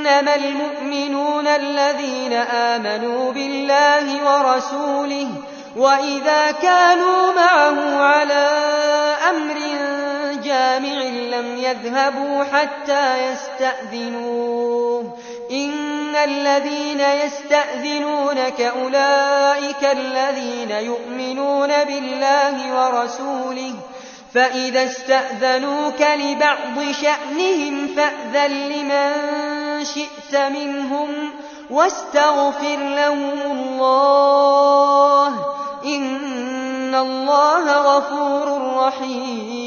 إنما المؤمنون الذين آمنوا بالله ورسوله وإذا كانوا معه على أمر جامع لم يذهبوا حتى يستأذنوه إن الذين يستأذنونك أولئك الذين يؤمنون بالله ورسوله فإذا استأذنوك لبعض شأنهم فأذن لمن شئت منهم واستغفر لهم الله إن الله غفور رحيم